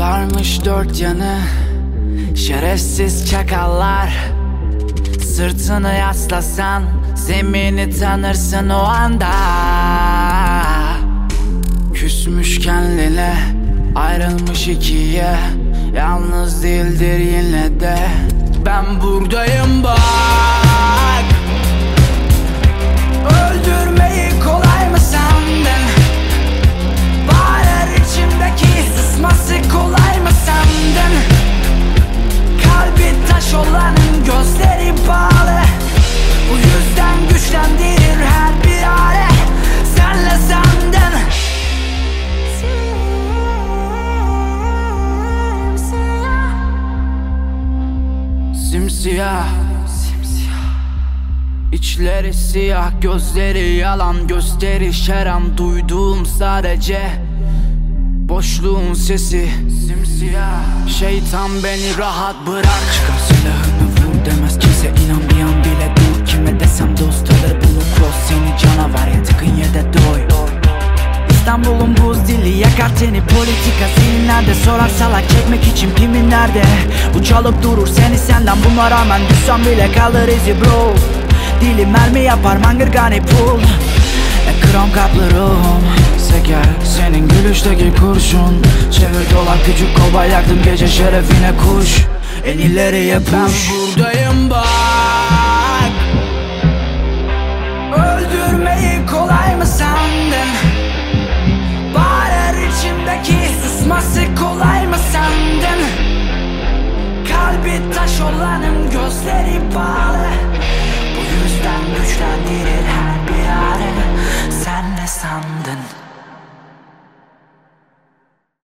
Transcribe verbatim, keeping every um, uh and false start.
Sarmış dört yanı şerefsiz çakallar. Sırtını yaslasan zemini tanırsın o anda. Küsmüş kendine, ayrılmış ikiye, yalnız değildir yine de. Ben buradayım bak. Öldürmeyi kolay mı sandın? Bağırır içimdeki, susması kolay mı sandın? Kalbi taş olanın gözleri bağlı. Bu yüzden güçlendirir her bir hale. Senle sandın. Simsiyah, simsiyah. İçleri siyah, gözleri yalan, gösteriş her an duyduğum sadece boşluğun sesi. Simsiyah. Şeytan beni rahat bırak. Çıkar silahını vur demez kimse, inan bir an bile dur. Kime desem dost alır bulur cross seni, canavar ya tıkın ya da doy. İstanbul'un buz dili yakar teni, politika zihinlerde sorar salak çekmek için pimin nerede? Bu çalıp durur seni senden, buna rağmen düşsem bile kalır izi bro. Dili mermi yapar mangırgani pul, e, krom kaplı ruhum seker senin gülüşteki kurşun. Çevir dolar küçük kovboy, yaktım gece şerefine kuş. En ileriye push. Ben buradayım bak. Öldürmeyi kolay mı sandın? Bağırır içimdeki, susması kolay mı sandın? Kalbi taş olanın gözleri bağ.